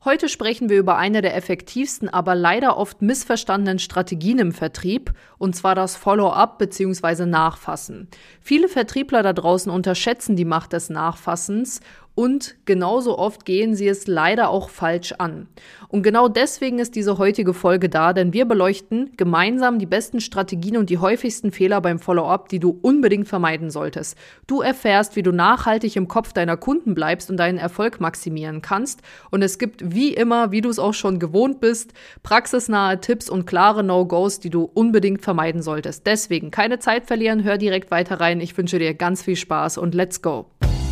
Heute sprechen wir über eine der effektivsten, aber leider oft missverstandenen Strategien im Vertrieb, und zwar das Follow-up bzw. Nachfassen. Viele Vertriebler da draußen unterschätzen die Macht des Nachfassens und genauso oft gehen sie es leider auch falsch an. Und genau deswegen ist diese heutige Folge da, denn wir beleuchten gemeinsam die besten Strategien und die häufigsten Fehler beim Follow-up, die du unbedingt vermeiden solltest. Du erfährst, wie du nachhaltig im Kopf deiner Kunden bleibst und deinen Erfolg maximieren kannst. Und es gibt wie immer, wie du es auch schon gewohnt bist, praxisnahe Tipps und klare No-Gos, die du unbedingt vermeiden solltest. Deswegen keine Zeit verlieren, hör direkt weiter rein. Ich wünsche dir ganz viel Spaß und let's go!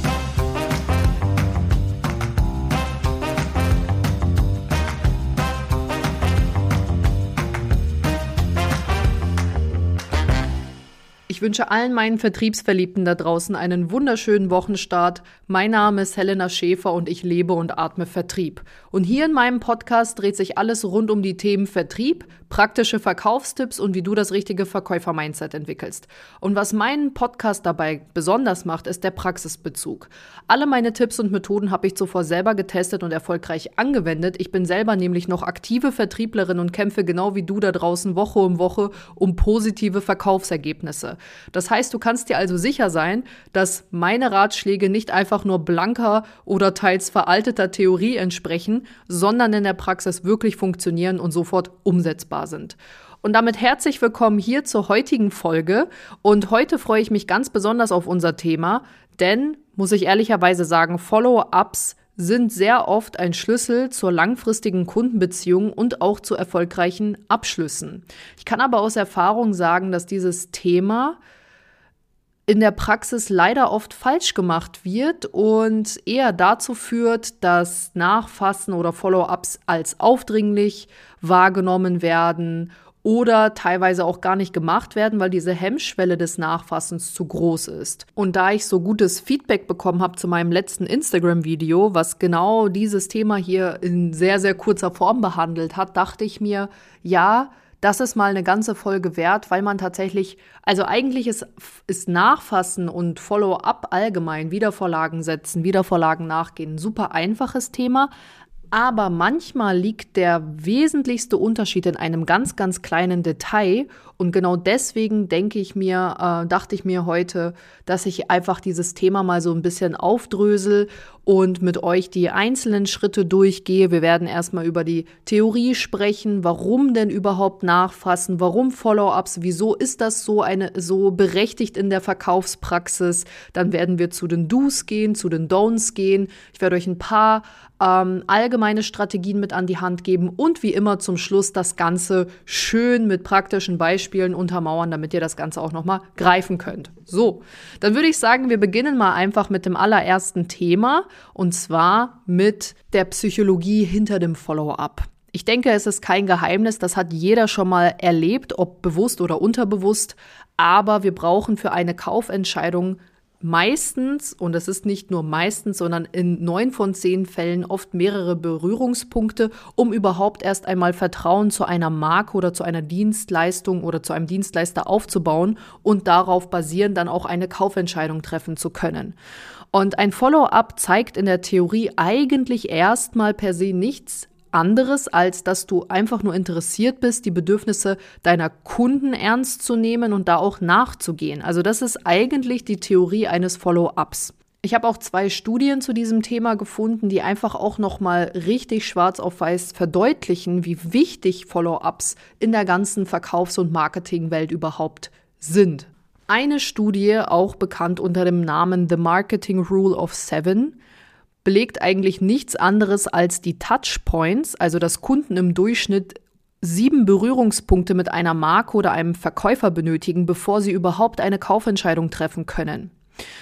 Ich wünsche allen meinen Vertriebsverliebten da draußen einen wunderschönen Wochenstart. Mein Name ist Helena Schäfer und ich lebe und atme Vertrieb. Und hier in meinem Podcast dreht sich alles rund um die Themen Vertrieb, praktische Verkaufstipps und wie du das richtige Verkäufer-Mindset entwickelst. Und was meinen Podcast dabei besonders macht, ist der Praxisbezug. Alle meine Tipps und Methoden habe ich zuvor selber getestet und erfolgreich angewendet. Ich bin selber nämlich noch aktive Vertrieblerin und kämpfe genau wie du da draußen Woche um Woche um positive Verkaufsergebnisse. Das heißt, du kannst dir also sicher sein, dass meine Ratschläge nicht einfach nur blanker oder teils veralteter Theorie entsprechen, sondern in der Praxis wirklich funktionieren und sofort umsetzbar sind. Und damit herzlich willkommen hier zur heutigen Folge. Und heute freue ich mich ganz besonders auf unser Thema, denn, muss ich ehrlicherweise sagen, Follow-ups sind sehr oft ein Schlüssel zur langfristigen Kundenbeziehung und auch zu erfolgreichen Abschlüssen. Ich kann aber aus Erfahrung sagen, dass dieses Thema in der Praxis leider oft falsch gemacht wird und eher dazu führt, dass Nachfassen oder Follow-ups als aufdringlich wahrgenommen werden oder teilweise auch gar nicht gemacht werden, weil diese Hemmschwelle des Nachfassens zu groß ist. Und da ich so gutes Feedback bekommen habe zu meinem letzten Instagram-Video, was genau dieses Thema hier in sehr, sehr kurzer Form behandelt hat, dachte ich mir, ja, das ist mal eine ganze Folge wert, weil man tatsächlich, also eigentlich ist Nachfassen und Follow-up allgemein, Wiedervorlagen setzen, Wiedervorlagen nachgehen, ein super einfaches Thema. Aber manchmal liegt der wesentlichste Unterschied in einem ganz, ganz kleinen Detail. Und genau deswegen dachte ich mir heute, dass ich einfach dieses Thema mal so ein bisschen aufdrösel und mit euch die einzelnen Schritte durchgehe. Wir werden erstmal über die Theorie sprechen, warum denn überhaupt nachfassen, warum Follow-ups, wieso ist das so berechtigt in der Verkaufspraxis. Dann werden wir zu den Do's gehen, zu den Don'ts gehen. Ich werde euch ein paar allgemeine Strategien mit an die Hand geben und wie immer zum Schluss das Ganze schön mit praktischen Beispielen untermauern, damit ihr das Ganze auch nochmal greifen könnt. So, dann würde ich sagen, wir beginnen mal einfach mit dem allerersten Thema und zwar mit der Psychologie hinter dem Follow-up. Ich denke, es ist kein Geheimnis, das hat jeder schon mal erlebt, ob bewusst oder unterbewusst, aber wir brauchen für eine Kaufentscheidung meistens, und es ist nicht nur meistens, sondern in 9 von 10 Fällen oft mehrere Berührungspunkte, um überhaupt erst einmal Vertrauen zu einer Marke oder zu einer Dienstleistung oder zu einem Dienstleister aufzubauen und darauf basierend dann auch eine Kaufentscheidung treffen zu können. Und ein Follow-up zeigt in der Theorie eigentlich erstmal per se nichts anderes, als dass du einfach nur interessiert bist, die Bedürfnisse deiner Kunden ernst zu nehmen und da auch nachzugehen. Also das ist eigentlich die Theorie eines Follow-ups. Ich habe auch 2 Studien zu diesem Thema gefunden, die einfach auch nochmal richtig schwarz auf weiß verdeutlichen, wie wichtig Follow-ups in der ganzen Verkaufs- und Marketingwelt überhaupt sind. Eine Studie, auch bekannt unter dem Namen The Marketing Rule of 7, belegt eigentlich nichts anderes als die Touchpoints, also dass Kunden im Durchschnitt 7 Berührungspunkte mit einer Marke oder einem Verkäufer benötigen, bevor sie überhaupt eine Kaufentscheidung treffen können.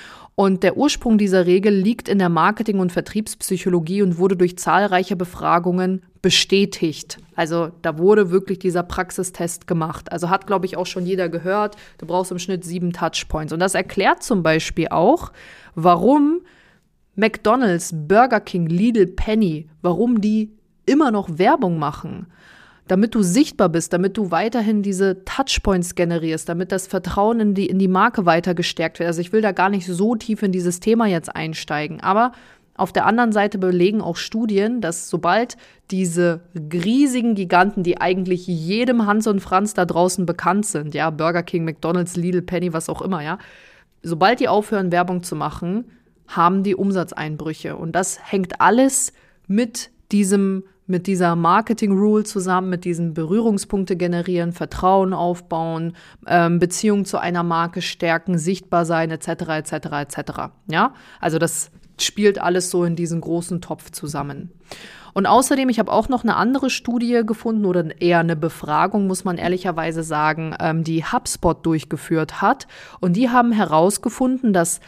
Und der Ursprung dieser Regel liegt in der Marketing- und Vertriebspsychologie und wurde durch zahlreiche Befragungen bestätigt. Also da wurde wirklich dieser Praxistest gemacht. Also hat, glaube ich, auch schon jeder gehört, du brauchst im Schnitt 7 Touchpoints. Und das erklärt zum Beispiel auch, warum McDonald's, Burger King, Lidl, Penny, warum die immer noch Werbung machen. Damit du sichtbar bist, damit du weiterhin diese Touchpoints generierst, damit das Vertrauen in die Marke weiter gestärkt wird. Also ich will da gar nicht so tief in dieses Thema jetzt einsteigen, aber auf der anderen Seite belegen auch Studien, dass sobald diese riesigen Giganten, die eigentlich jedem Hans und Franz da draußen bekannt sind, ja, Burger King, McDonald's, Lidl, Penny, was auch immer, ja, sobald die aufhören, Werbung zu machen, haben die Umsatzeinbrüche. Und das hängt alles mit dieser Marketing-Rule zusammen, mit diesen Berührungspunkte generieren, Vertrauen aufbauen, Beziehung zu einer Marke stärken, sichtbar sein, etc., etc., etc. Ja, also das spielt alles so in diesen großen Topf zusammen. Und außerdem, ich habe auch noch eine andere Studie gefunden oder eher eine Befragung, muss man ehrlicherweise sagen, die HubSpot durchgeführt hat. Und die haben herausgefunden, dass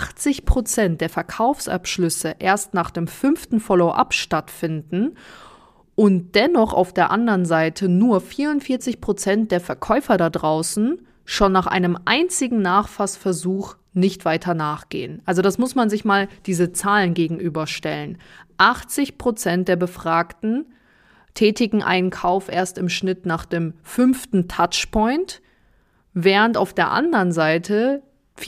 80% der Verkaufsabschlüsse erst nach dem 5. Follow-up stattfinden und dennoch auf der anderen Seite nur 44% der Verkäufer da draußen schon nach einem einzigen Nachfassversuch nicht weiter nachgehen. Also das muss man sich mal diese Zahlen gegenüberstellen. 80% der Befragten tätigen einen Kauf erst im Schnitt nach dem 5. Touchpoint, während auf der anderen Seite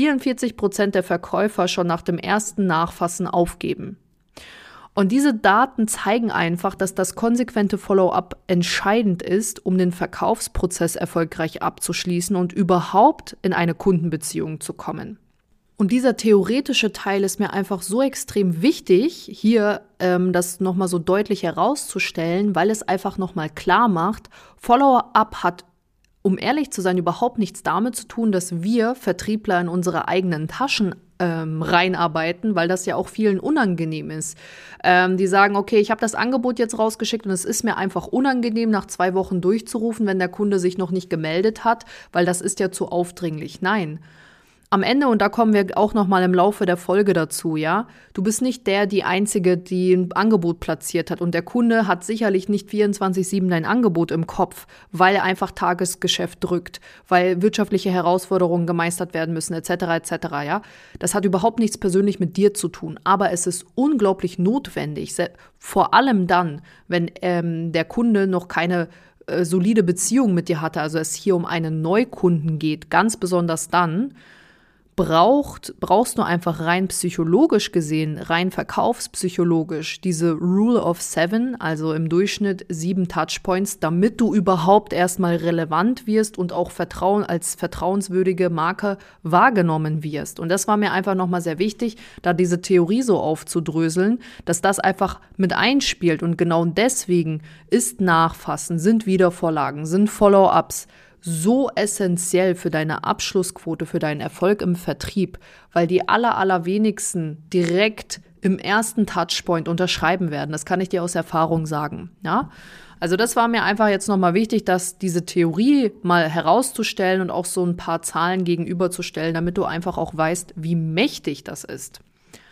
44% der Verkäufer schon nach dem ersten Nachfassen aufgeben. Und diese Daten zeigen einfach, dass das konsequente Follow-up entscheidend ist, um den Verkaufsprozess erfolgreich abzuschließen und überhaupt in eine Kundenbeziehung zu kommen. Und dieser theoretische Teil ist mir einfach so extrem wichtig, hier das nochmal so deutlich herauszustellen, weil es einfach nochmal klar macht, Follow-up hat, um ehrlich zu sein, überhaupt nichts damit zu tun, dass wir Vertriebler in unsere eigenen Taschen reinarbeiten, weil das ja auch vielen unangenehm ist. Die sagen, okay, ich habe das Angebot jetzt rausgeschickt und es ist mir einfach unangenehm, nach 2 Wochen durchzurufen, wenn der Kunde sich noch nicht gemeldet hat, weil das ist ja zu aufdringlich. Nein. Am Ende, und da kommen wir auch noch mal im Laufe der Folge dazu, ja, du bist nicht die Einzige, die ein Angebot platziert hat und der Kunde hat sicherlich nicht 24/7 dein Angebot im Kopf, weil er einfach Tagesgeschäft drückt, weil wirtschaftliche Herausforderungen gemeistert werden müssen, etc., etc., ja. Das hat überhaupt nichts persönlich mit dir zu tun, aber es ist unglaublich notwendig, vor allem dann, wenn der Kunde noch keine solide Beziehung mit dir hatte, also es hier um einen Neukunden geht, ganz besonders dann, brauchst du einfach rein psychologisch gesehen, rein verkaufspsychologisch diese Rule of 7, also im Durchschnitt 7 Touchpoints, damit du überhaupt erstmal relevant wirst und auch als vertrauenswürdige Marke wahrgenommen wirst. Und das war mir einfach nochmal sehr wichtig, da diese Theorie so aufzudröseln, dass das einfach mit einspielt. Und genau deswegen ist Nachfassen, sind Wiedervorlagen, sind Follow-ups so essentiell für deine Abschlussquote, für deinen Erfolg im Vertrieb, weil die allerwenigsten direkt im ersten Touchpoint unterschreiben werden. Das kann ich dir aus Erfahrung sagen, ja? Also das war mir einfach jetzt nochmal wichtig, dass diese Theorie mal herauszustellen und auch so ein paar Zahlen gegenüberzustellen, damit du einfach auch weißt, wie mächtig das ist.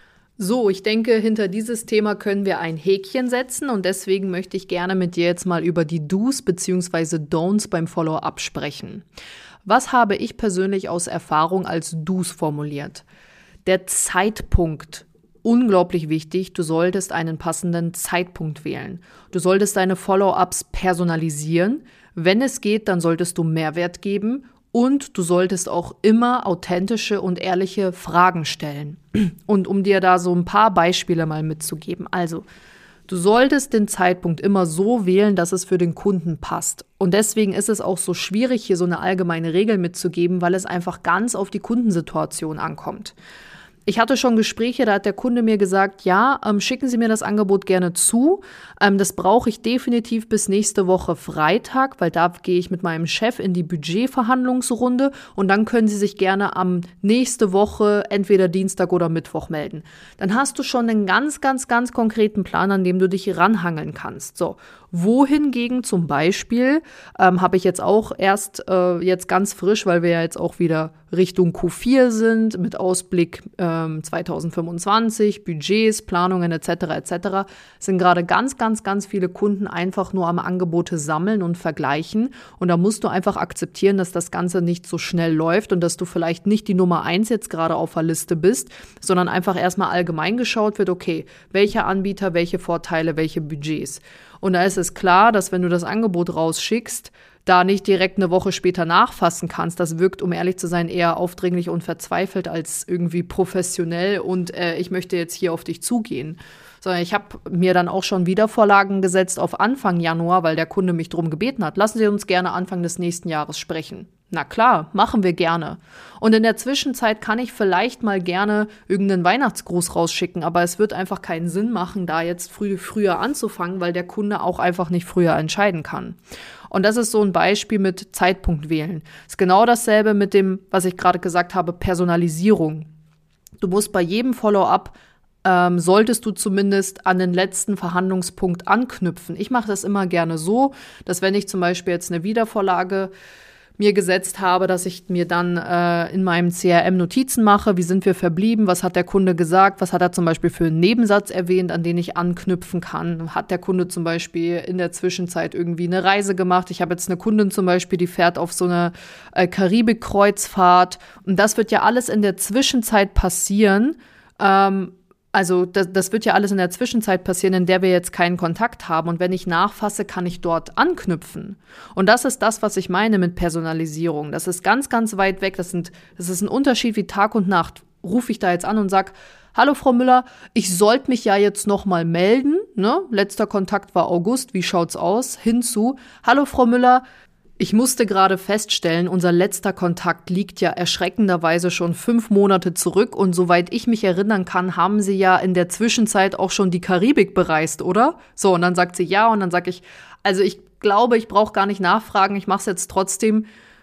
So, ich denke, hinter dieses Thema können wir ein Häkchen setzen und deswegen möchte ich gerne mit dir jetzt mal über die Do's bzw. Don'ts beim Follow-up sprechen. Was habe ich persönlich aus Erfahrung als Do's formuliert? Der Zeitpunkt, unglaublich wichtig, du solltest einen passenden Zeitpunkt wählen. Du solltest deine Follow-ups personalisieren. Wenn es geht, dann solltest du Mehrwert geben. Und du solltest auch immer authentische und ehrliche Fragen stellen. Und um dir da so ein paar Beispiele mal mitzugeben. Also, du solltest den Zeitpunkt immer so wählen, dass es für den Kunden passt. Und deswegen ist es auch so schwierig, hier so eine allgemeine Regel mitzugeben, weil es einfach ganz auf die Kundensituation ankommt. Ich hatte schon Gespräche, da hat der Kunde mir gesagt, ja, schicken Sie mir das Angebot gerne zu. Das brauche ich definitiv bis nächste Woche Freitag, weil da gehe ich mit meinem Chef in die Budgetverhandlungsrunde und dann können Sie sich gerne am nächste Woche entweder Dienstag oder Mittwoch melden. Dann hast du schon einen ganz, ganz, ganz konkreten Plan, an dem du dich ranhangeln kannst. So, wohingegen zum Beispiel habe ich jetzt auch erst jetzt ganz frisch, weil wir ja jetzt auch wieder Richtung Q4 sind, mit Ausblick 2025, Budgets, Planungen etc. etc. sind gerade ganz, ganz, ganz viele Kunden einfach nur am Angebote sammeln und vergleichen. Und da musst du einfach akzeptieren, dass das Ganze nicht so schnell läuft und dass du vielleicht nicht die Nummer 1 jetzt gerade auf der Liste bist, sondern einfach erstmal allgemein geschaut wird, okay, welcher Anbieter, welche Vorteile, welche Budgets. Und da ist es klar, dass wenn du das Angebot rausschickst, da nicht direkt eine Woche später nachfassen kannst. Das wirkt, um ehrlich zu sein, eher aufdringlich und verzweifelt als irgendwie professionell und ich möchte jetzt hier auf dich zugehen. Sondern ich habe mir dann auch schon Wiedervorlagen gesetzt auf Anfang Januar, weil der Kunde mich darum gebeten hat. Lassen Sie uns gerne Anfang des nächsten Jahres sprechen. Na klar, machen wir gerne. Und in der Zwischenzeit kann ich vielleicht mal gerne irgendeinen Weihnachtsgruß rausschicken, aber es wird einfach keinen Sinn machen, da jetzt früher anzufangen, weil der Kunde auch einfach nicht früher entscheiden kann. Und das ist so ein Beispiel mit Zeitpunkt wählen. Ist genau dasselbe mit dem, was ich gerade gesagt habe, Personalisierung. Du musst bei jedem Follow-up solltest du zumindest an den letzten Verhandlungspunkt anknüpfen. Ich mache das immer gerne so, dass wenn ich zum Beispiel jetzt eine Wiedervorlage mir gesetzt habe, dass ich mir dann in meinem CRM Notizen mache, wie sind wir verblieben, was hat der Kunde gesagt, was hat er zum Beispiel für einen Nebensatz erwähnt, an den ich anknüpfen kann. Hat der Kunde zum Beispiel in der Zwischenzeit irgendwie eine Reise gemacht? Ich habe jetzt eine Kundin zum Beispiel, die fährt auf so eine Karibik-Kreuzfahrt und das wird ja alles in der Zwischenzeit passieren. Also das wird ja alles in der Zwischenzeit passieren, in der wir jetzt keinen Kontakt haben. Und wenn ich nachfasse, kann ich dort anknüpfen. Und das ist das, was ich meine mit Personalisierung. Das ist ganz, ganz weit weg. Das ist ein Unterschied wie Tag und Nacht. Rufe ich da jetzt an und sage, hallo Frau Müller, ich sollte mich ja jetzt noch mal melden. Ne? Letzter Kontakt war August, wie schaut's aus? Hinzu, hallo Frau Müller, ich musste gerade feststellen, unser letzter Kontakt liegt ja erschreckenderweise schon 5 Monate zurück und soweit ich mich erinnern kann, haben Sie ja in der Zwischenzeit auch schon die Karibik bereist, oder? So, und dann sagt sie ja und dann sage ich, also ich glaube, ich brauche gar nicht nachfragen, ich mache es jetzt trotzdem.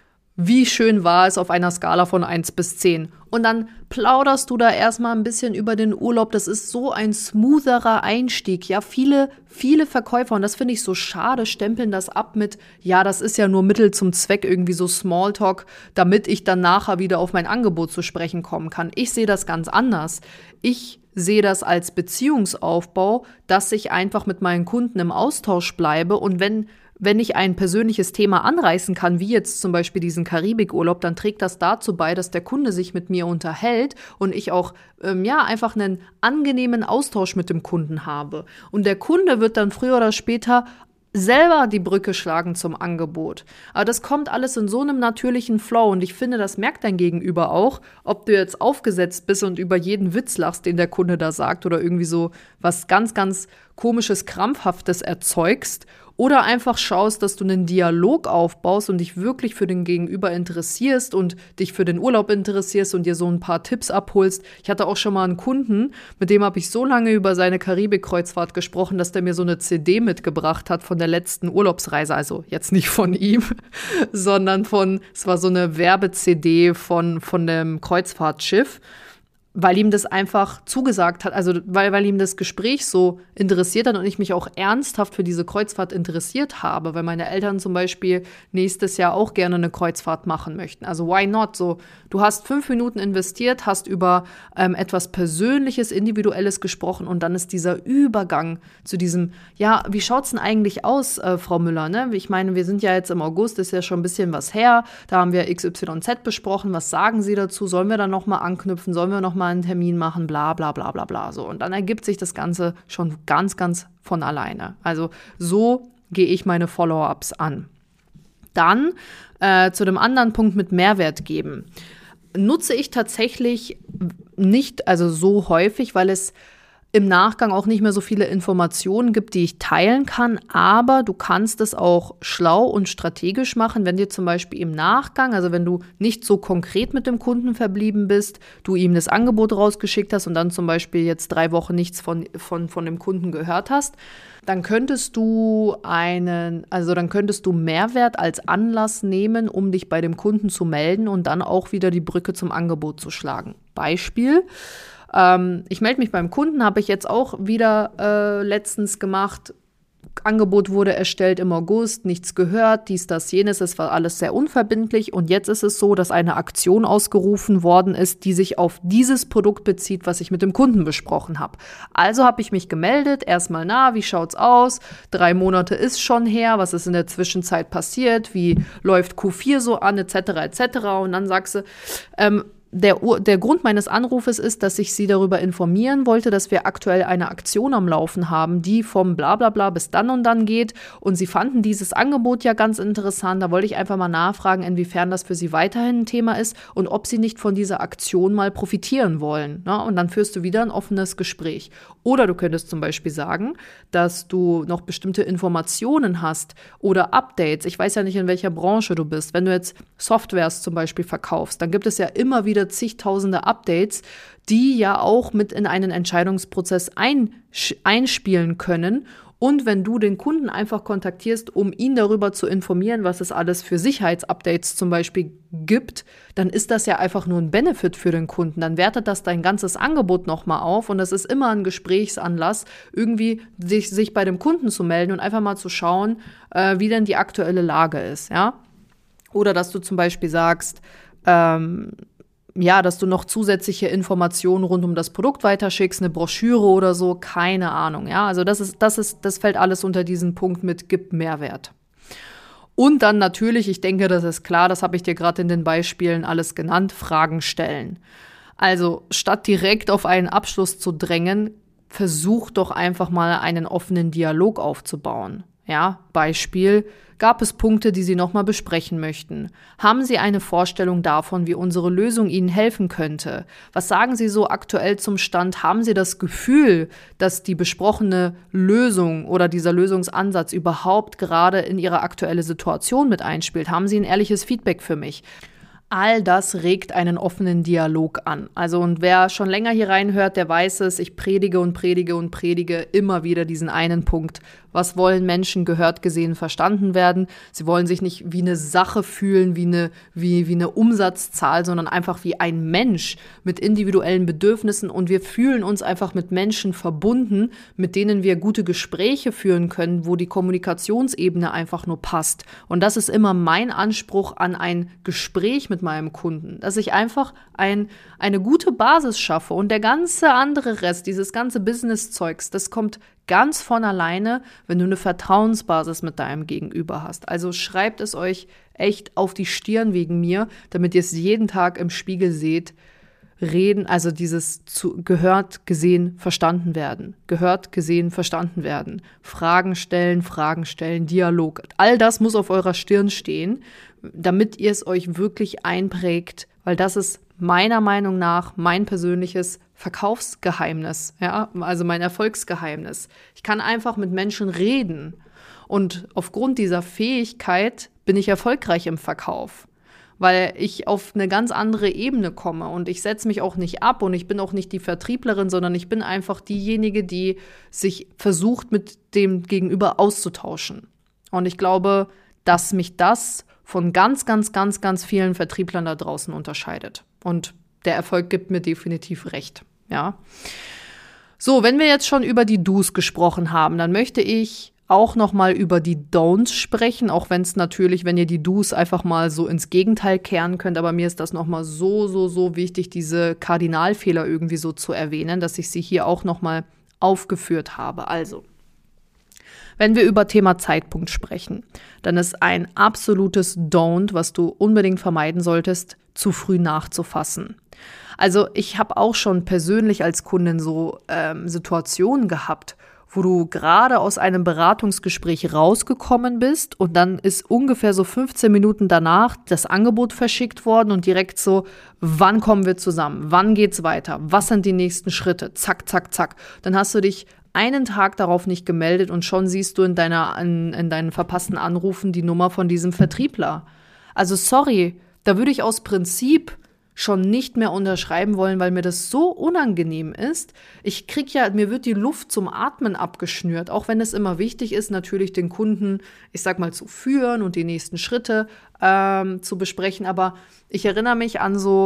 Wie schön war es auf einer Skala von 1 bis 10? Und dann plauderst du da erstmal ein bisschen über den Urlaub. Das ist so ein smootherer Einstieg. Ja, viele Verkäufer, und das finde ich so schade, stempeln das ab mit, ja, das ist ja nur Mittel zum Zweck, irgendwie so Smalltalk, damit ich dann nachher wieder auf mein Angebot zu sprechen kommen kann. Ich sehe das ganz anders. Ich sehe das als Beziehungsaufbau, dass ich einfach mit meinen Kunden im Austausch bleibe und wenn ich ein persönliches Thema anreißen kann, wie jetzt zum Beispiel diesen Karibikurlaub, dann trägt das dazu bei, dass der Kunde sich mit mir unterhält und ich auch einfach einen angenehmen Austausch mit dem Kunden habe. Und der Kunde wird dann früher oder später selber die Brücke schlagen zum Angebot. Aber das kommt alles in so einem natürlichen Flow und ich finde, das merkt dein Gegenüber auch, ob du jetzt aufgesetzt bist und über jeden Witz lachst, den der Kunde da sagt oder irgendwie so was ganz, ganz Komisches, Krampfhaftes erzeugst oder einfach schaust, dass du einen Dialog aufbaust und dich wirklich für den Gegenüber interessierst und dich für den Urlaub interessierst und dir so ein paar Tipps abholst. Ich hatte auch schon mal einen Kunden, mit dem habe ich so lange über seine Karibik-Kreuzfahrt gesprochen, dass der mir so eine CD mitgebracht hat von der letzten Urlaubsreise. Also jetzt nicht von ihm, sondern es war so eine Werbe-CD von dem Kreuzfahrtschiff. Weil ihm das einfach zugesagt hat, also weil ihm das Gespräch so interessiert hat und ich mich auch ernsthaft für diese Kreuzfahrt interessiert habe, weil meine Eltern zum Beispiel nächstes Jahr auch gerne eine Kreuzfahrt machen möchten. Also why not? So, du hast 5 Minuten investiert, hast über etwas Persönliches, Individuelles gesprochen und dann ist dieser Übergang zu diesem, ja, wie schaut's denn eigentlich aus, Frau Müller, ne? Ich meine, wir sind ja jetzt im August, ist ja schon ein bisschen was her, da haben wir XYZ besprochen, was sagen Sie dazu? Sollen wir da nochmal anknüpfen? Sollen wir nochmal einen Termin machen, bla bla bla bla bla. So. Und dann ergibt sich das Ganze schon ganz, ganz von alleine. Also so gehe ich meine Follow-ups an. Dann zu dem anderen Punkt mit Mehrwert geben. Nutze ich tatsächlich nicht, also so häufig, weil es im Nachgang auch nicht mehr so viele Informationen gibt, die ich teilen kann, aber du kannst es auch schlau und strategisch machen, wenn dir zum Beispiel im Nachgang, also wenn du nicht so konkret mit dem Kunden verblieben bist, du ihm das Angebot rausgeschickt hast und dann zum Beispiel jetzt 3 Wochen nichts von dem Kunden gehört hast, dann könntest du Mehrwert als Anlass nehmen, um dich bei dem Kunden zu melden und dann auch wieder die Brücke zum Angebot zu schlagen. Beispiel: Ich melde mich beim Kunden, habe ich jetzt auch wieder letztens gemacht. Angebot wurde erstellt im August, nichts gehört, dies, das, jenes, es war alles sehr unverbindlich und jetzt ist es so, dass eine Aktion ausgerufen worden ist, die sich auf dieses Produkt bezieht, was ich mit dem Kunden besprochen habe. Also habe ich mich gemeldet, erstmal wie schaut's aus? 3 Monate ist schon her, was ist in der Zwischenzeit passiert, wie läuft Q4 so an, etc. etc. Und dann sagst du, der Grund meines Anrufes ist, dass ich Sie darüber informieren wollte, dass wir aktuell eine Aktion am Laufen haben, die vom Blablabla bis dann und dann geht. Und Sie fanden dieses Angebot ja ganz interessant. Da wollte ich einfach mal nachfragen, inwiefern das für Sie weiterhin ein Thema ist und ob Sie nicht von dieser Aktion mal profitieren wollen. Ne? Und dann führst du wieder ein offenes Gespräch. Oder du könntest zum Beispiel sagen, dass du noch bestimmte Informationen hast oder Updates. Ich weiß ja nicht, in welcher Branche du bist. Wenn du jetzt Softwares zum Beispiel verkaufst, dann gibt es ja immer wieder zigtausende Updates, die ja auch mit in einen Entscheidungsprozess einspielen können. Und wenn du den Kunden einfach kontaktierst, um ihn darüber zu informieren, was es alles für Sicherheitsupdates zum Beispiel gibt, dann ist das ja einfach nur ein Benefit für den Kunden. Dann wertet das dein ganzes Angebot nochmal auf und das ist immer ein Gesprächsanlass, irgendwie sich bei dem Kunden zu melden und einfach mal zu schauen, wie denn die aktuelle Lage ist, ja. Oder dass du zum Beispiel sagst, dass du noch zusätzliche Informationen rund um das Produkt weiterschickst, eine Broschüre oder so, keine Ahnung, ja. Also das fällt alles unter diesen Punkt mit gibt Mehrwert. Und dann natürlich, ich denke, das ist klar, das habe ich dir gerade in den Beispielen alles genannt, Fragen stellen. Also statt direkt auf einen Abschluss zu drängen, versuch doch einfach mal einen offenen Dialog aufzubauen. Ja, Beispiel, gab es Punkte, die Sie nochmal besprechen möchten? Haben Sie eine Vorstellung davon, wie unsere Lösung Ihnen helfen könnte? Was sagen Sie so aktuell zum Stand? Haben Sie das Gefühl, dass die besprochene Lösung oder dieser Lösungsansatz überhaupt gerade in Ihre aktuelle Situation mit einspielt? Haben Sie ein ehrliches Feedback für mich? All das regt einen offenen Dialog an. Also und wer schon länger hier reinhört, der weiß es, ich predige und predige und predige immer wieder diesen einen Punkt. Was wollen Menschen gehört, gesehen, verstanden werden? Sie wollen sich nicht wie eine Sache fühlen, wie eine Umsatzzahl, sondern einfach wie ein Mensch mit individuellen Bedürfnissen. Und wir fühlen uns einfach mit Menschen verbunden, mit denen wir gute Gespräche führen können, wo die Kommunikationsebene einfach nur passt. Und das ist immer mein Anspruch an ein Gespräch mit meinem Kunden, dass ich einfach eine gute Basis schaffe und der ganze andere Rest, dieses ganze Business-Zeugs, das kommt ganz von alleine, wenn du eine Vertrauensbasis mit deinem Gegenüber hast. Also schreibt es euch echt auf die Stirn wegen mir, damit ihr es jeden Tag im Spiegel seht. Reden, also dieses gehört, gesehen, verstanden werden. Gehört, gesehen, verstanden werden. Fragen stellen, Dialog. All das muss auf eurer Stirn stehen, damit ihr es euch wirklich einprägt, weil das ist meiner Meinung nach mein persönliches Verkaufsgeheimnis, ja, also mein Erfolgsgeheimnis. Ich kann einfach mit Menschen reden und aufgrund dieser Fähigkeit bin ich erfolgreich im Verkauf, weil ich auf eine ganz andere Ebene komme und ich setze mich auch nicht ab und ich bin auch nicht die Vertrieblerin, sondern ich bin einfach diejenige, die sich versucht, mit dem Gegenüber auszutauschen. Und ich glaube, dass mich das von ganz, ganz, ganz, ganz vielen Vertrieblern da draußen unterscheidet. Und der Erfolg gibt mir definitiv recht, ja. So, wenn wir jetzt schon über die Do's gesprochen haben, dann möchte ich auch nochmal über die Don'ts sprechen, auch wenn es natürlich, wenn ihr die Do's einfach mal so ins Gegenteil kehren könnt, aber mir ist das nochmal so wichtig, diese Kardinalfehler irgendwie so zu erwähnen, dass ich sie hier auch nochmal aufgeführt habe. Also, wenn wir über Thema Zeitpunkt sprechen, dann ist ein absolutes Don't, was du unbedingt vermeiden solltest, zu früh nachzufassen. Also ich habe auch schon persönlich als Kundin so Situationen gehabt, wo du gerade aus einem Beratungsgespräch rausgekommen bist und dann ist ungefähr so 15 Minuten danach das Angebot verschickt worden und direkt so, wann kommen wir zusammen? Wann geht's weiter? Was sind die nächsten Schritte? Zack, zack, zack. Dann hast du dich einen Tag darauf nicht gemeldet und schon siehst du in deinen verpassten Anrufen die Nummer von diesem Vertriebler. Also sorry, da würde ich aus Prinzip schon nicht mehr unterschreiben wollen, weil mir das so unangenehm ist. Mir wird die Luft zum Atmen abgeschnürt, auch wenn es immer wichtig ist, natürlich den Kunden, ich sag mal, zu führen und die nächsten Schritte zu besprechen. Aber ich erinnere mich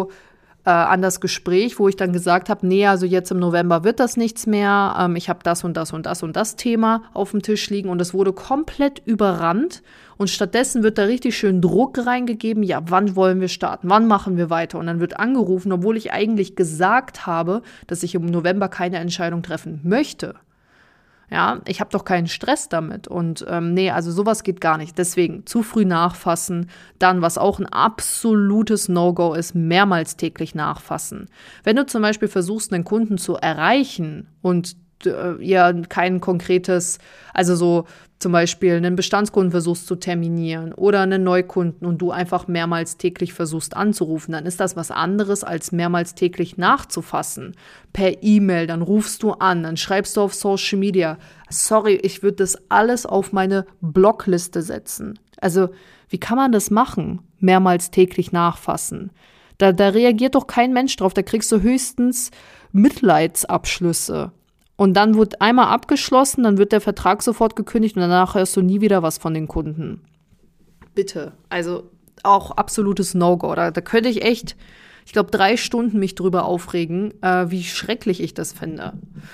an das Gespräch, wo ich dann gesagt habe, nee, also jetzt im November wird das nichts mehr. Ich habe das und das und das und das Thema auf dem Tisch liegen und es wurde komplett überrannt und stattdessen wird da richtig schön Druck reingegeben. Ja, wann wollen wir starten? Wann machen wir weiter? Und dann wird angerufen, obwohl ich eigentlich gesagt habe, dass ich im November keine Entscheidung treffen möchte. Ja, ich habe doch keinen Stress damit. Und nee, also sowas geht gar nicht. Deswegen zu früh nachfassen. Dann, was auch ein absolutes No-Go ist, mehrmals täglich nachfassen. Wenn du zum Beispiel versuchst, einen Kunden zu erreichen und ja kein konkretes, also so zum Beispiel einen Bestandskunden versuchst zu terminieren oder einen Neukunden und du einfach mehrmals täglich versuchst anzurufen, dann ist das was anderes, als mehrmals täglich nachzufassen. Per E-Mail, dann rufst du an, dann schreibst du auf Social Media. Sorry, ich würde das alles auf meine Blockliste setzen. Also, wie kann man das machen? Mehrmals täglich nachfassen. Da reagiert doch kein Mensch drauf, da kriegst du höchstens Mitleidsabschlüsse. Und dann wird einmal abgeschlossen, dann wird der Vertrag sofort gekündigt und danach hörst du nie wieder was von den Kunden. Bitte. Also auch absolutes No-Go. Da könnte ich echt, ich glaube, 3 Stunden mich drüber aufregen, wie schrecklich ich das finde.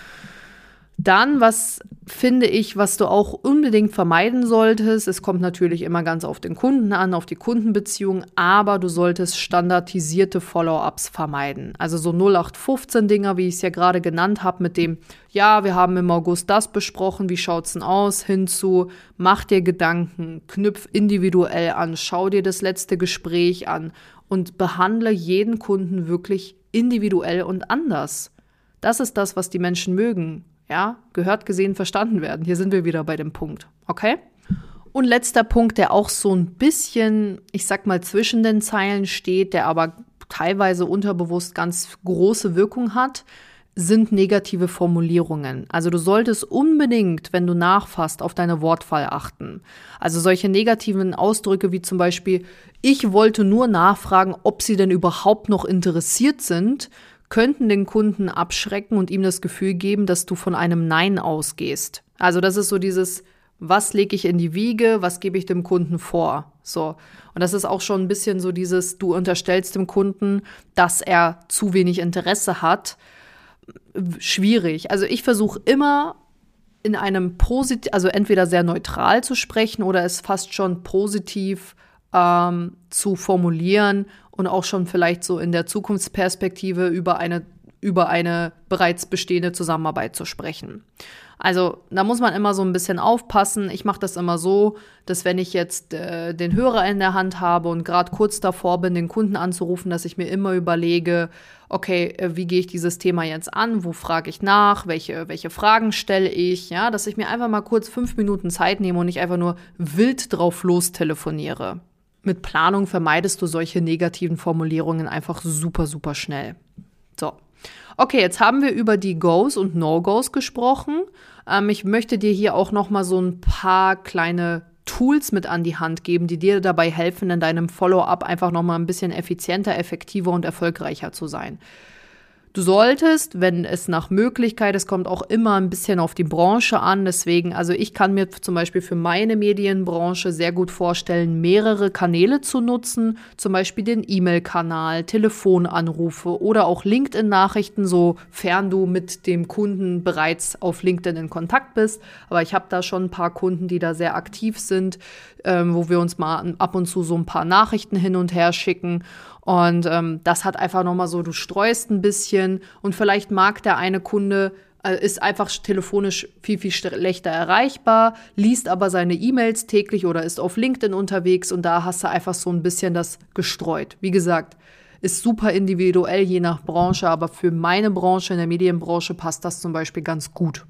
Dann, was finde ich, was du auch unbedingt vermeiden solltest, es kommt natürlich immer ganz auf den Kunden an, auf die Kundenbeziehung, aber du solltest standardisierte Follow-ups vermeiden. Also so 0815-Dinger, wie ich es ja gerade genannt habe, mit dem, ja, wir haben im August das besprochen, wie schaut's denn aus, hinzu, mach dir Gedanken, knüpf individuell an, schau dir das letzte Gespräch an und behandle jeden Kunden wirklich individuell und anders. Das ist das, was die Menschen mögen. Ja, gehört, gesehen, verstanden werden. Hier sind wir wieder bei dem Punkt, okay? Und letzter Punkt, der auch so ein bisschen, ich sag mal, zwischen den Zeilen steht, der aber teilweise unterbewusst ganz große Wirkung hat, sind negative Formulierungen. Also du solltest unbedingt, wenn du nachfasst, auf deine Wortwahl achten. Also solche negativen Ausdrücke wie zum Beispiel, ich wollte nur nachfragen, ob sie denn überhaupt noch interessiert sind, könnten den Kunden abschrecken und ihm das Gefühl geben, dass du von einem Nein ausgehst. Also das ist so dieses, was lege ich in die Wiege, was gebe ich dem Kunden vor? So. Und das ist auch schon ein bisschen so dieses, du unterstellst dem Kunden, dass er zu wenig Interesse hat. Schwierig. Also ich versuche immer in einem also entweder sehr neutral zu sprechen oder es fast schon positiv zu formulieren und auch schon vielleicht so in der Zukunftsperspektive über eine bereits bestehende Zusammenarbeit zu sprechen. Also da muss man immer so ein bisschen aufpassen. Ich mache das immer so, dass wenn ich jetzt den Hörer in der Hand habe und gerade kurz davor bin, den Kunden anzurufen, dass ich mir immer überlege, okay, wie gehe ich dieses Thema jetzt an? Wo frage ich nach? Welche Fragen stelle ich? Ja, dass ich mir einfach mal kurz 5 Minuten Zeit nehme und nicht einfach nur wild drauf los telefoniere. Mit Planung vermeidest du solche negativen Formulierungen einfach super, super schnell. So. Okay, jetzt haben wir über die Goes und No-Gos gesprochen. Ich möchte dir hier auch noch mal so ein paar kleine Tools mit an die Hand geben, die dir dabei helfen, in deinem Follow-up einfach noch mal ein bisschen effizienter, effektiver und erfolgreicher zu sein. Du solltest, wenn es nach Möglichkeit, es kommt auch immer ein bisschen auf die Branche an, deswegen, also ich kann mir zum Beispiel für meine Medienbranche sehr gut vorstellen, mehrere Kanäle zu nutzen, zum Beispiel den E-Mail-Kanal, Telefonanrufe oder auch LinkedIn-Nachrichten, sofern du mit dem Kunden bereits auf LinkedIn in Kontakt bist. Aber ich habe da schon ein paar Kunden, die da sehr aktiv sind, wo wir uns mal ab und zu so ein paar Nachrichten hin und her schicken. Und das hat einfach nochmal so, du streust ein bisschen und vielleicht mag der eine Kunde, ist einfach telefonisch viel, viel schlechter erreichbar, liest aber seine E-Mails täglich oder ist auf LinkedIn unterwegs und da hast du einfach so ein bisschen das gestreut. Wie gesagt, ist super individuell, je nach Branche, aber für meine Branche, in der Medienbranche, passt das zum Beispiel ganz gut.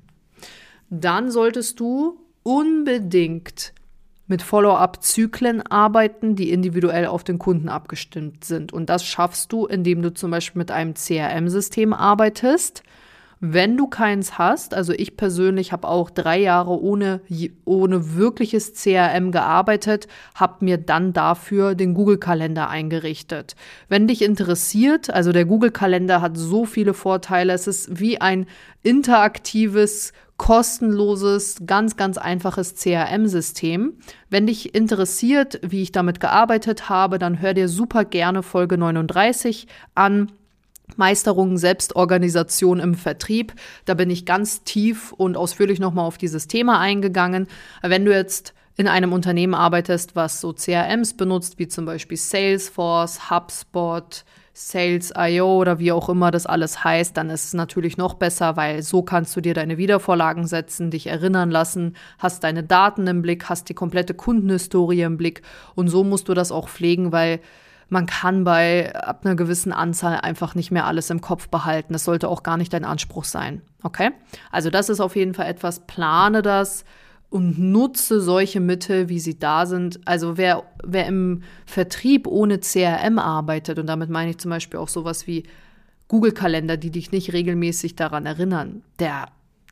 Dann solltest du unbedingt mit Follow-up-Zyklen arbeiten, die individuell auf den Kunden abgestimmt sind. Und das schaffst du, indem du zum Beispiel mit einem CRM-System arbeitest. Wenn du keins hast, also ich persönlich habe auch 3 Jahre ohne wirkliches CRM gearbeitet, habe mir dann dafür den Google-Kalender eingerichtet. Wenn dich interessiert, also der Google-Kalender hat so viele Vorteile, es ist wie ein interaktives, kostenloses, ganz, ganz einfaches CRM-System. Wenn dich interessiert, wie ich damit gearbeitet habe, dann hör dir super gerne Folge 39 an. Meisterung, Selbstorganisation im Vertrieb. Da bin ich ganz tief und ausführlich nochmal auf dieses Thema eingegangen. Wenn du jetzt in einem Unternehmen arbeitest, was so CRMs benutzt, wie zum Beispiel Salesforce, HubSpot, Sales.io oder wie auch immer das alles heißt, dann ist es natürlich noch besser, weil so kannst du dir deine Wiedervorlagen setzen, dich erinnern lassen, hast deine Daten im Blick, hast die komplette Kundenhistorie im Blick und so musst du das auch pflegen, weil man kann ab einer gewissen Anzahl einfach nicht mehr alles im Kopf behalten. Das sollte auch gar nicht dein Anspruch sein, okay? Also das ist auf jeden Fall etwas, plane das und nutze solche Mittel, wie sie da sind. Also wer im Vertrieb ohne CRM arbeitet, und damit meine ich zum Beispiel auch sowas wie Google-Kalender, die dich nicht regelmäßig daran erinnern, der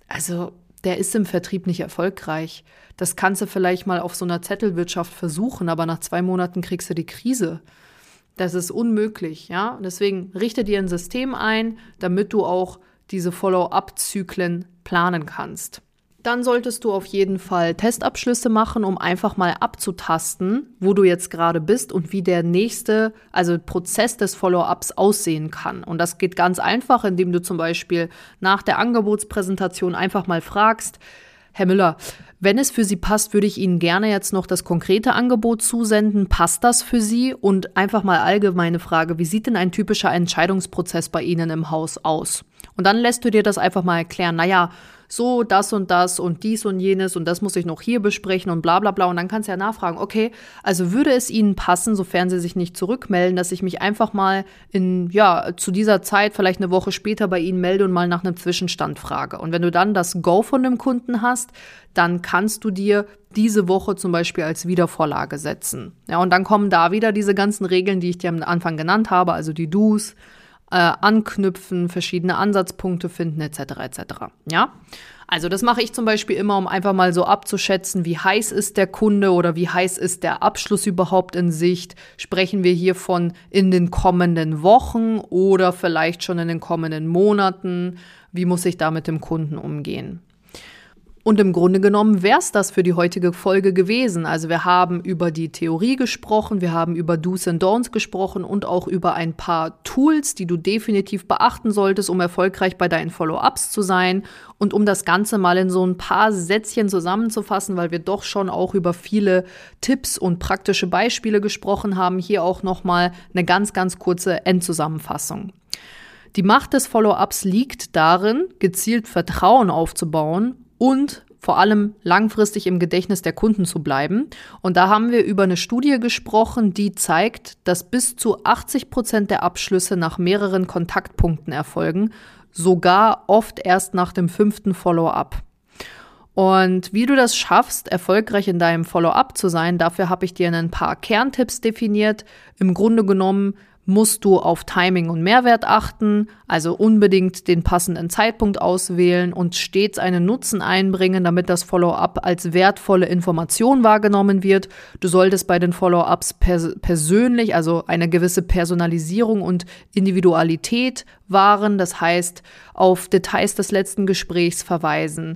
ist im Vertrieb nicht erfolgreich. Das kannst du vielleicht mal auf so einer Zettelwirtschaft versuchen, aber nach 2 Monaten kriegst du die Krise. Das ist unmöglich, ja. Deswegen richte dir ein System ein, damit du auch diese Follow-up-Zyklen planen kannst. Dann solltest du auf jeden Fall Testabschlüsse machen, um einfach mal abzutasten, wo du jetzt gerade bist und wie der nächste, also Prozess des Follow-ups aussehen kann. Und das geht ganz einfach, indem du zum Beispiel nach der Angebotspräsentation einfach mal fragst: Herr Müller, wenn es für Sie passt, würde ich Ihnen gerne jetzt noch das konkrete Angebot zusenden. Passt das für Sie? Und einfach mal allgemeine Frage: Wie sieht denn ein typischer Entscheidungsprozess bei Ihnen im Haus aus? Und dann lässt du dir das einfach mal erklären. Naja, so das und dies und jenes und das muss ich noch hier besprechen und bla bla bla. Und dann kannst du ja nachfragen, okay, also würde es Ihnen passen, sofern Sie sich nicht zurückmelden, dass ich mich einfach mal zu dieser Zeit, vielleicht eine Woche später bei Ihnen melde und mal nach einem Zwischenstand frage. Und wenn du dann das Go von dem Kunden hast, dann kannst du dir diese Woche zum Beispiel als Wiedervorlage setzen. Ja, und dann kommen da wieder diese ganzen Regeln, die ich dir am Anfang genannt habe, also die Do's, anknüpfen, verschiedene Ansatzpunkte finden, etc. etc. Ja, also das mache ich zum Beispiel immer, um einfach mal so abzuschätzen, wie heiß ist der Kunde oder wie heiß ist der Abschluss überhaupt in Sicht. Sprechen wir hier von in den kommenden Wochen oder vielleicht schon in den kommenden Monaten? Wie muss ich da mit dem Kunden umgehen? Und im Grunde genommen wäre es das für die heutige Folge gewesen. Also wir haben über die Theorie gesprochen, wir haben über Do's and Don'ts gesprochen und auch über ein paar Tools, die du definitiv beachten solltest, um erfolgreich bei deinen Follow-ups zu sein und um das Ganze mal in so ein paar Sätzchen zusammenzufassen, weil wir doch schon auch über viele Tipps und praktische Beispiele gesprochen haben. Hier auch nochmal eine ganz, ganz kurze Endzusammenfassung. Die Macht des Follow-ups liegt darin, gezielt Vertrauen aufzubauen und vor allem langfristig im Gedächtnis der Kunden zu bleiben. Und da haben wir über eine Studie gesprochen, die zeigt, dass bis zu 80% der Abschlüsse nach mehreren Kontaktpunkten erfolgen, sogar oft erst nach dem 5. Follow-up. Und wie du das schaffst, erfolgreich in deinem Follow-up zu sein, dafür habe ich dir ein paar Kerntipps definiert. Im Grunde genommen musst du auf Timing und Mehrwert achten, also unbedingt den passenden Zeitpunkt auswählen und stets einen Nutzen einbringen, damit das Follow-up als wertvolle Information wahrgenommen wird. Du solltest bei den Follow-ups persönlich, also eine gewisse Personalisierung und Individualität wahren, das heißt auf Details des letzten Gesprächs verweisen.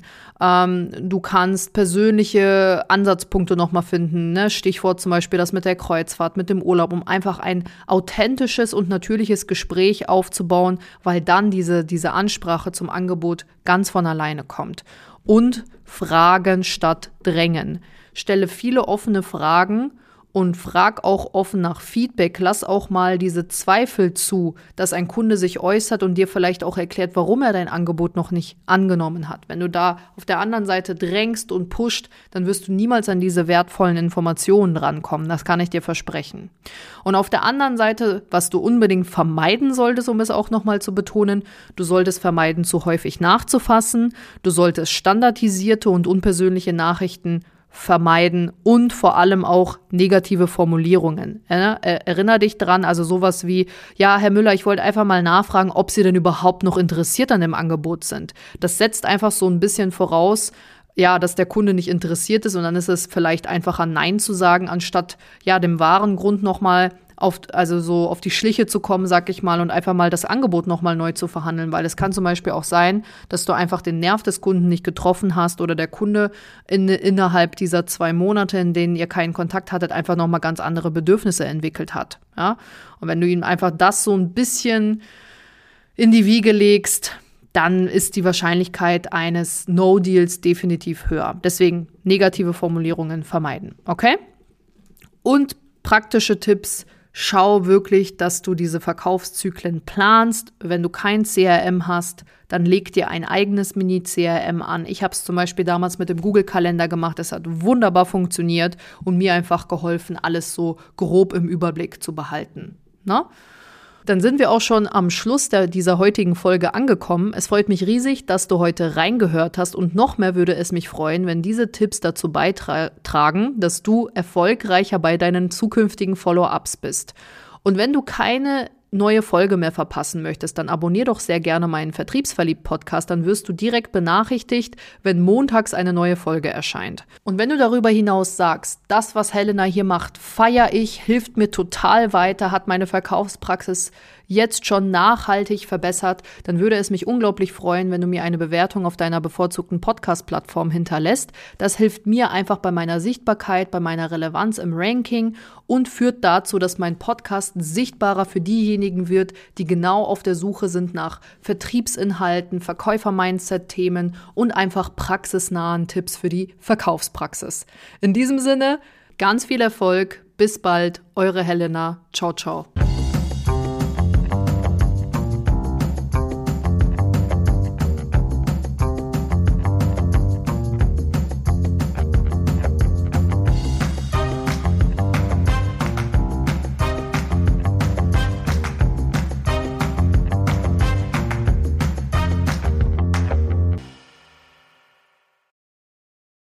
Du kannst persönliche Ansatzpunkte nochmal finden, ne? Stichwort zum Beispiel das mit der Kreuzfahrt, mit dem Urlaub, um einfach ein authentisches und natürliches Gespräch aufzubauen, weil dann diese Ansprache zum Angebot ganz von alleine kommt. Und Fragen statt Drängen. Stelle viele offene Fragen und frag auch offen nach Feedback. Lass auch mal diese Zweifel zu, dass ein Kunde sich äußert und dir vielleicht auch erklärt, warum er dein Angebot noch nicht angenommen hat. Wenn du da auf der anderen Seite drängst und pusht, dann wirst du niemals an diese wertvollen Informationen rankommen. Das kann ich dir versprechen. Und auf der anderen Seite, was du unbedingt vermeiden solltest, um es auch nochmal zu betonen, du solltest vermeiden, zu häufig nachzufassen. Du solltest standardisierte und unpersönliche Nachrichten vermeiden und vor allem auch negative Formulierungen. Erinner dich dran, also sowas wie, ja, Herr Müller, ich wollte einfach mal nachfragen, ob Sie denn überhaupt noch interessiert an dem Angebot sind. Das setzt einfach so ein bisschen voraus, ja, dass der Kunde nicht interessiert ist und dann ist es vielleicht einfacher, Nein zu sagen, anstatt ja dem wahren Grund nochmal auf die Schliche zu kommen, sag ich mal, und einfach mal das Angebot nochmal neu zu verhandeln, weil es kann zum Beispiel auch sein, dass du einfach den Nerv des Kunden nicht getroffen hast oder der Kunde innerhalb dieser 2 Monate, in denen ihr keinen Kontakt hattet, einfach nochmal ganz andere Bedürfnisse entwickelt hat. Ja? Und wenn du ihm einfach das so ein bisschen in die Wiege legst, dann ist die Wahrscheinlichkeit eines No-Deals definitiv höher. Deswegen negative Formulierungen vermeiden, okay? Und praktische Tipps: Schau wirklich, dass du diese Verkaufszyklen planst. Wenn du kein CRM hast, dann leg dir ein eigenes Mini-CRM an. Ich habe es zum Beispiel damals mit dem Google-Kalender gemacht. Es hat wunderbar funktioniert und mir einfach geholfen, alles so grob im Überblick zu behalten. Na? Dann sind wir auch schon am Schluss dieser heutigen Folge angekommen. Es freut mich riesig, dass du heute reingehört hast und noch mehr würde es mich freuen, wenn diese Tipps dazu beitragen, dass du erfolgreicher bei deinen zukünftigen Follow-ups bist. Und wenn du keine neue Folge mehr verpassen möchtest, dann abonnier doch sehr gerne meinen Vertriebsverliebt-Podcast, dann wirst du direkt benachrichtigt, wenn montags eine neue Folge erscheint. Und wenn du darüber hinaus sagst, das, was Helena hier macht, feiere ich, hilft mir total weiter, hat meine Verkaufspraxis jetzt schon nachhaltig verbessert, dann würde es mich unglaublich freuen, wenn du mir eine Bewertung auf deiner bevorzugten Podcast-Plattform hinterlässt. Das hilft mir einfach bei meiner Sichtbarkeit, bei meiner Relevanz im Ranking und führt dazu, dass mein Podcast sichtbarer für diejenigen wird, die genau auf der Suche sind nach Vertriebsinhalten, Verkäufer-Mindset-Themen und einfach praxisnahen Tipps für die Verkaufspraxis. In diesem Sinne, ganz viel Erfolg, bis bald, eure Helena, ciao, ciao.